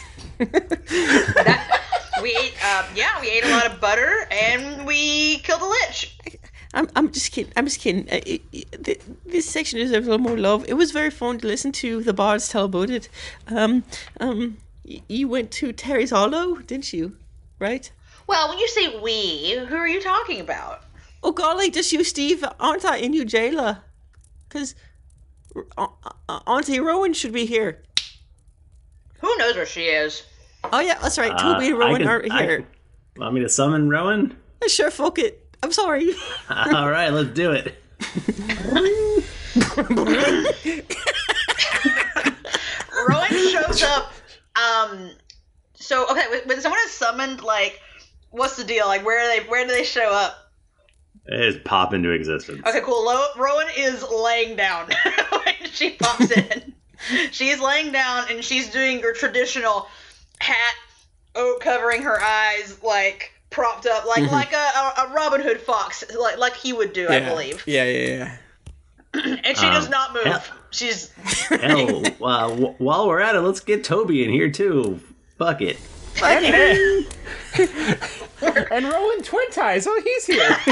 We ate a lot of butter and we killed a lich. I'm just kidding. This section deserves a little more love. It was very fun to listen to the bards tell about it. You went to Terry's Hollow, didn't you? Right? Well, when you say we, who are you talking about? Oh golly, just you, Steve, aren't I? And you, Jayla. Because Auntie Rowan should be here. Who knows where she is? Oh yeah, that's right. Toby and Rowan are here. Want me to summon Rowan? Sure, fuck it. I'm sorry. All right, let's do it. Rowan shows up. So okay, when someone is summoned, like, what's the deal? Like, where do they show up? They just pop into existence. Okay, cool. Rowan is laying down when she pops in. She's laying down and she's doing her traditional hat covering her eyes, like propped up, like a Robin Hood fox, like he would do, I believe. Yeah. And she does not move. She's. Hell, while we're at it, let's get Toby in here too. Fuck it. And Rowan Twin Ties. Oh, he's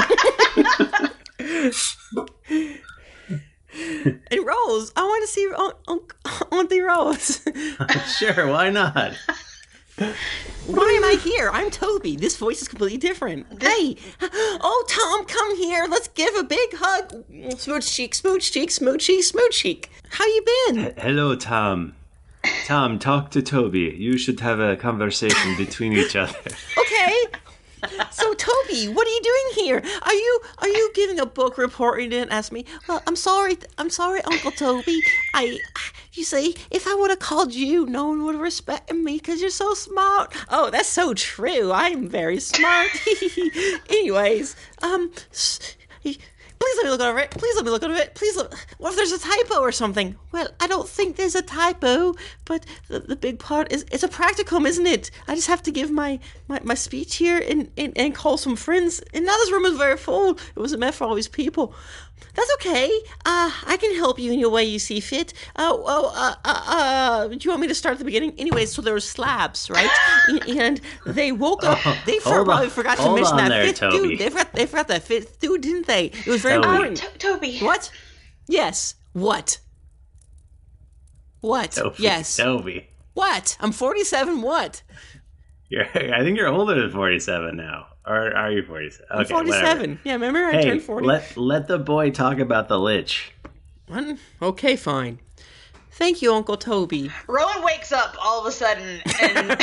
here. And Rose, I want to see Auntie Rose. Sure, why not? Why am I here? I'm Toby. This voice is completely different. Hey, oh Tom, come here. Let's give a big hug. Smooch cheek, smooch cheek, smooch cheek, smooch cheek. How you been? Hello, Tom. Tom, talk to Toby. You should have a conversation between each other. Okay. So Toby, what are you doing here? Are you giving a book report and you didn't ask me? Well, I'm sorry, Uncle Toby. You see, if I would have called you, no one would have respected me because you're so smart. Oh, that's so true. I'm very smart. Anyways, please let me look over it. Please look. What if there's a typo or something? Well, I don't think there's a typo, but the big part is it's a practicum, isn't it? I just have to give my speech here and call some friends. And now this room is very full. It wasn't meant for all these people. That's okay. I can help you in your way you see fit. Do you want me to start at the beginning? Anyway, so there were slabs, right? And they woke up. They probably forgot to mention that fifth dude. They forgot that fifth dude, didn't they? It was very important. Toby. What? Yes. What? Toby. Yes. Toby. What? I'm 47. What? I think you're older than 47 now. Or are you 47? Okay, I'm 47. Whatever. Yeah, remember I turned 40? Let the boy talk about the Lich. Okay, fine. Thank you, Uncle Toby. Rowan wakes up all of a sudden and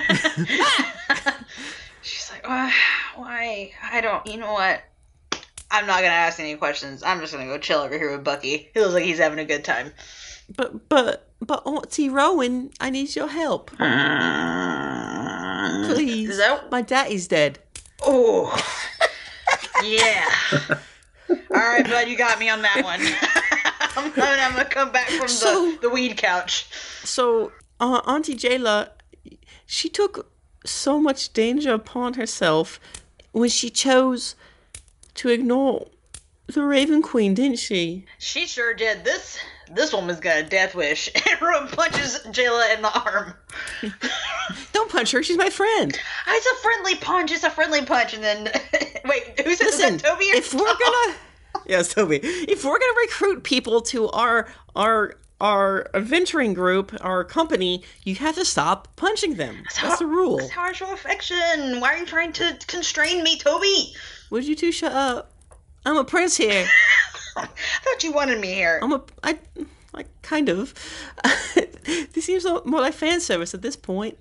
she's like, why? I don't, you know what? I'm not going to ask any questions. I'm just going to go chill over here with Bucky. He looks like he's having a good time. But Auntie Rowan, I need your help. Please. My daddy's dead. Oh. Yeah. All right, bud, you got me on that one. I'm going to come back from the weed couch. So, Auntie Jayla, she took so much danger upon herself when she chose to ignore the Raven Queen, didn't she? She sure did. This woman's got a death wish. And Rowan punches Jayla in the arm. Don't punch her. She's my friend. It's a friendly punch. It's a friendly punch. And then, wait, who said that? Toby or if we're gonna, yes, Toby. If we're gonna recruit people to our adventuring group, our company, you have to stop punching them. That's the rule. That's how I show affection. Why are you trying to constrain me, Toby? Would you two shut up? I'm a prince here. I thought you wanted me here. I kind of. This seems more like fan service at this point.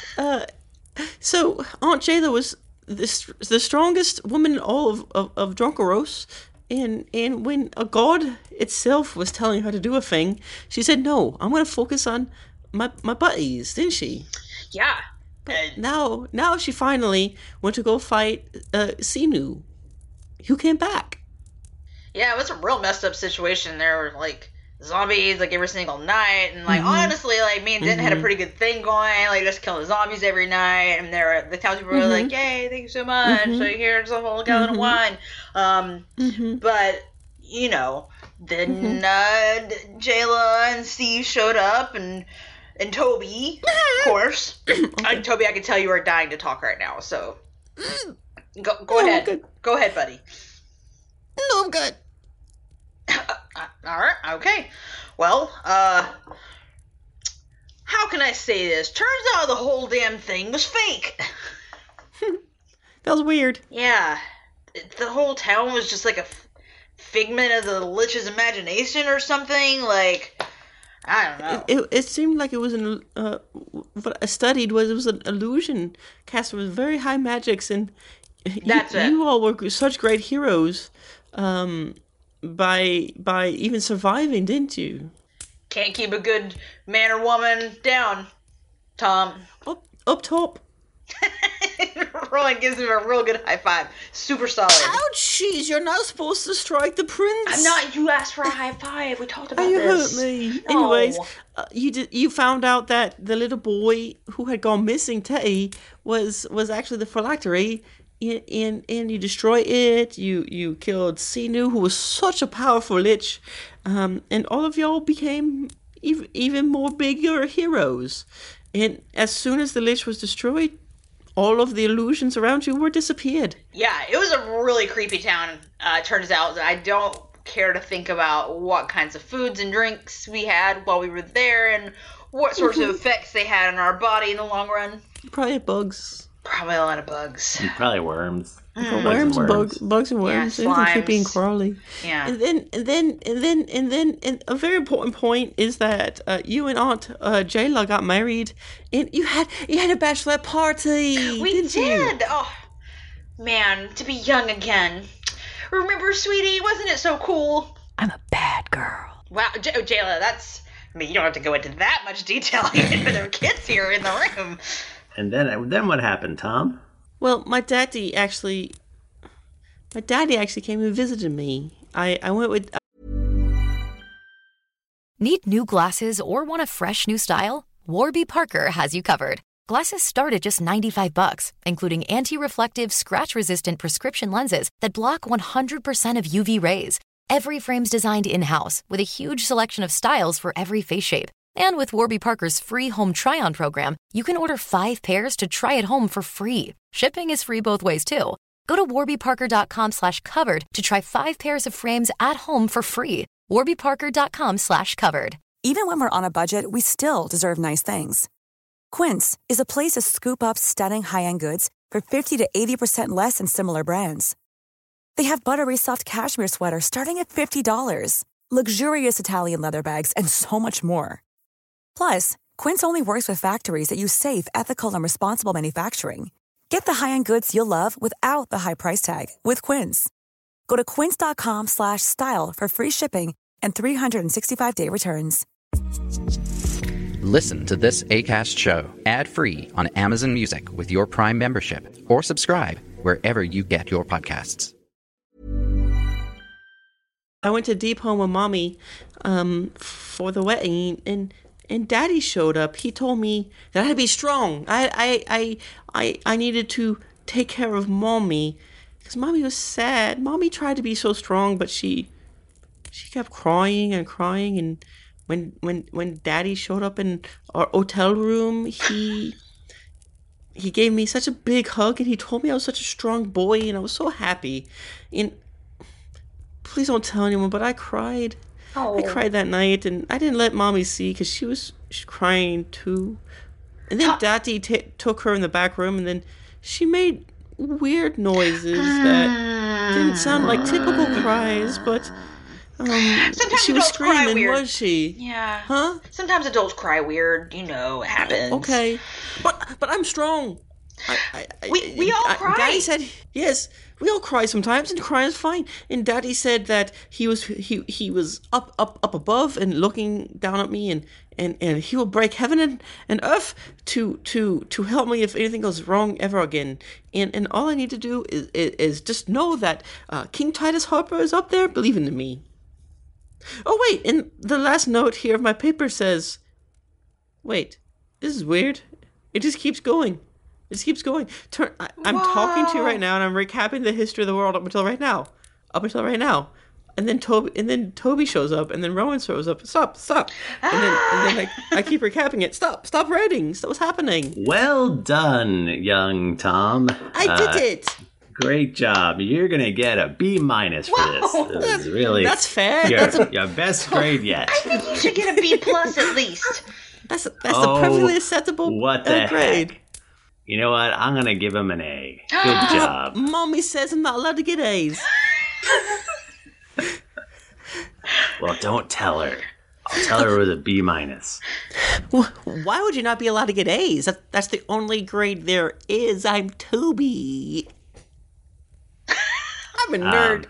So Aunt Jayla was the strongest woman in all of Drunkeros, and when a god itself was telling her to do a thing, she said, "No, I'm going to focus on my buddies," didn't she? Yeah. But now she finally went to go fight Sinu, who came back. Yeah, it was a real messed up situation. There were like zombies like every single night, and like honestly, like me and Denton had a pretty good thing going, like just killing zombies every night, and the townspeople were like, "Yay, thank you so much!" So here's a whole gallon of wine. But you know, then Jayla and Steve showed up, and Toby, of course. Toby, I can tell you are dying to talk right now, so go ahead. Good. Go ahead, buddy. No, I'm good. All right, okay. Well, how can I say this? Turns out the whole damn thing was fake. That was weird. Yeah, the whole town was just like a figment of the Lich's imagination or something. Like, I don't know. It seemed like it was what I studied was an illusion cast with very high magics, and you all were such great heroes. By even surviving, didn't you? Can't keep a good man or woman down, Tom. Up top. Rowan gives him a real good high five. Super solid. Ouchies, you're not supposed to strike the prince. I'm not. You asked for a high five. We talked about you this. hurt me. No. Anyways, you found out that the little boy who had gone missing, Teddy, was actually the phylactery. And you destroy it. You killed Sinu, who was such a powerful lich, and all of y'all became even more bigger heroes. And as soon as the lich was destroyed, all of the illusions around you were disappeared. Yeah, it was a really creepy town. Turns out that I don't care to think about what kinds of foods and drinks we had while we were there, and what sorts of effects they had on our body in the long run. Probably bugs. Probably a lot of bugs. Probably worms. Bugs and worms. Yeah, slimes. Creepy and crawly. Yeah. And then a very important point is that you and Aunt Jayla got married, and you had a bachelorette party. We did. Oh man, to be young again. Remember, sweetie? Wasn't it so cool? I'm a bad girl. Wow, Jayla, that's. I mean, you don't have to go into that much detail here. There are kids here in the room. And then what happened, Tom? Well, my daddy actually came and visited me. I went with. Need new glasses or want a fresh new style? Warby Parker has you covered. Glasses start at just $95, including anti-reflective, scratch-resistant prescription lenses that block 100% of UV rays. Every frame's designed in-house with a huge selection of styles for every face shape. And with Warby Parker's free home try-on program, you can order 5 pairs to try at home for free. Shipping is free both ways, too. Go to warbyparker.com/covered to try 5 pairs of frames at home for free. warbyparker.com/covered. Even when we're on a budget, we still deserve nice things. Quince is a place to scoop up stunning high-end goods for 50 to 80% less than similar brands. They have buttery soft cashmere sweaters starting at $50, luxurious Italian leather bags, and so much more. Plus, Quince only works with factories that use safe, ethical, and responsible manufacturing. Get the high-end goods you'll love without the high price tag with Quince. Go to quince.com/style for free shipping and 365-day returns. Listen to this Acast show ad-free on Amazon Music with your Prime membership, or subscribe wherever you get your podcasts. I went to Deep Home with Mommy for the wedding, and Daddy showed up. He told me that I had to be strong. I needed to take care of Mommy because Mommy was sad. Mommy tried to be so strong, but she kept crying and crying. And when Daddy showed up in our hotel room, he gave me such a big hug, and he told me I was such a strong boy, and I was so happy. And please don't tell anyone, but I cried. Oh. I cried that night, and I didn't let Mommy see because she was crying too. And then Daddy took her in the back room, and then she made weird noises that didn't sound like typical cries, but sometimes she was adults cry screaming, weird. was she? Yeah. Huh? Sometimes adults cry weird. You know, it happens. Okay, but I'm strong. We all cry. Daddy said yes. We all cry sometimes, and crying is fine. And Daddy said that he was up above and looking down at me, and he will break heaven and earth to help me if anything goes wrong ever again. And all I need to do is just know that King Titus Harper is up there believing in me. Oh wait, and the last note here of my paper says, wait, this is weird. It just keeps going. It just keeps going. I'm talking to you right now, and I'm recapping the history of the world up until right now. And then Toby shows up, and then Rowan shows up. Stop. And then I keep recapping it. Stop writing. What's happening? Well done, young Tom. I did it. Great job. You're gonna get a B- for this. This is really that's fair. Your best grade yet. I think you should get a B+ at least. That's the perfectly acceptable what the grade. Heck? You know what? I'm gonna give him an A. Good job. Mommy says I'm not allowed to get A's. Well, don't tell her. I'll tell her it was a B-. Why would you not be allowed to get A's? That's the only grade there is. I'm Toby. I'm a nerd.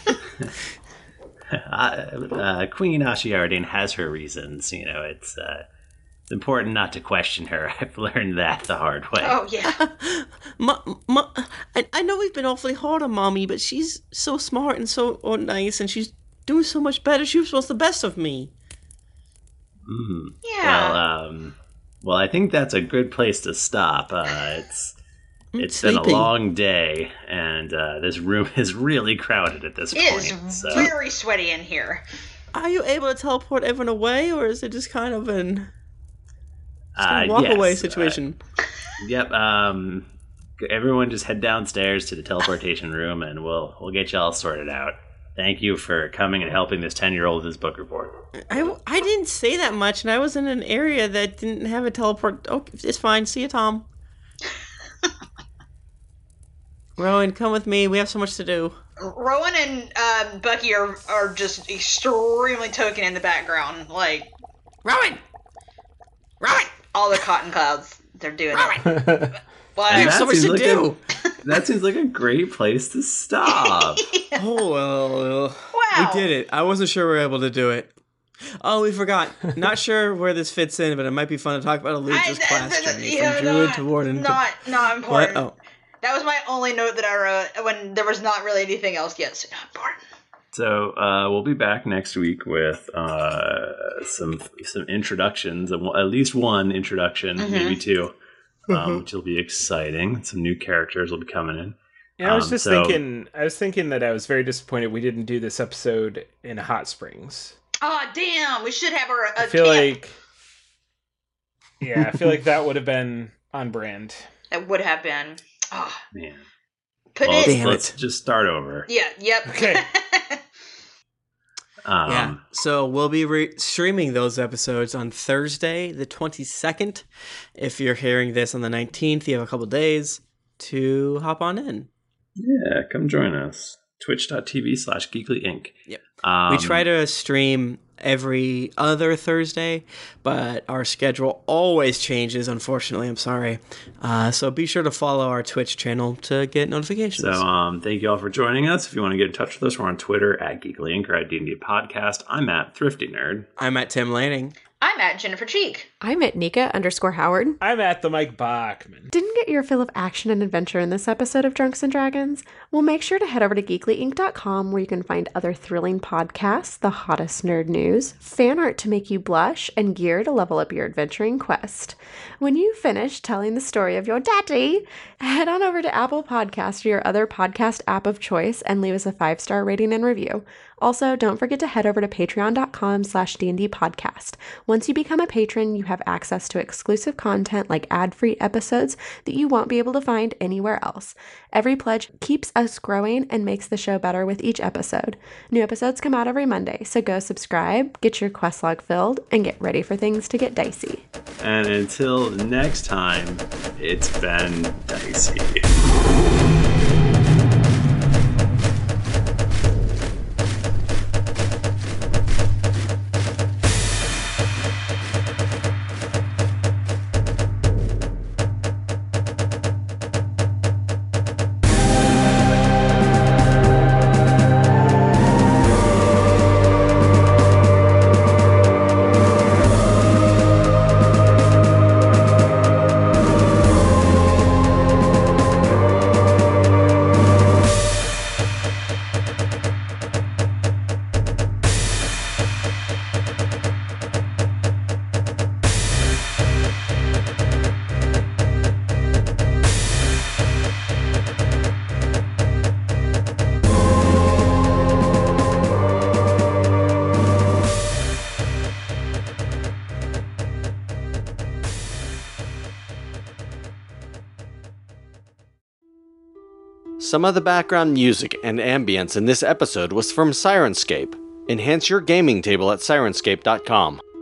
Queen Ashiardin has her reasons. You know, it's important not to question her. I've learned that the hard way. Oh, yeah. I know we've been awfully hard on Mommy, but she's so smart and so nice, and she's doing so much better. She wants the best of me. Yeah. Well, I think that's a good place to stop. It's been a long day, and this room is really crowded at this point. It is very sweaty in here. Are you able to teleport everyone away, or is it just kind of an walk-away situation? Yep. Everyone just head downstairs to the teleportation room, and we'll get you all sorted out. Thank you for coming and helping this 10-year-old with his book report. I didn't say that much, and I was in an area that didn't have a teleport. Oh, it's fine. See you, Tom. Rowan, come with me. We have so much to do. Rowan and Bucky are just extremely token in the background. Like, Rowan! All the cotton clouds, they're doing it. I have so much to do. That seems like a great place to stop. Yeah. Oh, well. Wow. We did it. I wasn't sure we were able to do it. Oh, we forgot. Not sure where this fits in, but it might be fun to talk about Eludra's class journey from Druid to Warden. Not important. Oh. That was my only note that I wrote when there was not really anything else yet. So not important. So we'll be back next week with some introductions, at least one introduction, maybe two, which will be exciting. Some new characters will be coming in. Yeah, I was just thinking that I was very disappointed we didn't do this episode in Hot Springs. Oh, damn! We should have I feel like that would have been on brand. It would have been. Oh man! Let's just start over. Yeah. Yep. Okay. Yeah, so we'll be streaming those episodes on Thursday, the 22nd. If you're hearing this on the 19th, you have a couple days to hop on in. Yeah, come join us. Twitch.tv/Geekly Inc. Yep. We try to stream every other Thursday, but our schedule always changes, unfortunately. I'm sorry. So be sure to follow our Twitch channel to get notifications. So thank you all for joining us. If you want to get in touch with us, we're on Twitter at Geekly Inc. or at D&D Podcast. I'm at Thrifty Nerd. I'm at Tim Lanning. I'm at Jennifer Cheek. I'm at Nika_Howard. I'm at the Mike Bachman. Didn't get your fill of action and adventure in this episode of Drunks and Dragons? Well, make sure to head over to geeklyinc.com where you can find other thrilling podcasts, the hottest nerd news, fan art to make you blush, and gear to level up your adventuring quest. When you finish telling the story of your daddy, head on over to Apple Podcasts or your other podcast app of choice and leave us a 5-star rating and review. Also, don't forget to head over to patreon.com/D&D podcast. Once you become a patron, you have access to exclusive content like ad-free episodes that you won't be able to find anywhere else. Every pledge keeps us growing and makes the show better with each episode. New episodes come out every Monday, so go subscribe, get your quest log filled, and get ready for things to get dicey. And until next time, it's been dicey. Some of the background music and ambience in this episode was from Syrinscape. Enhance your gaming table at Syrinscape.com.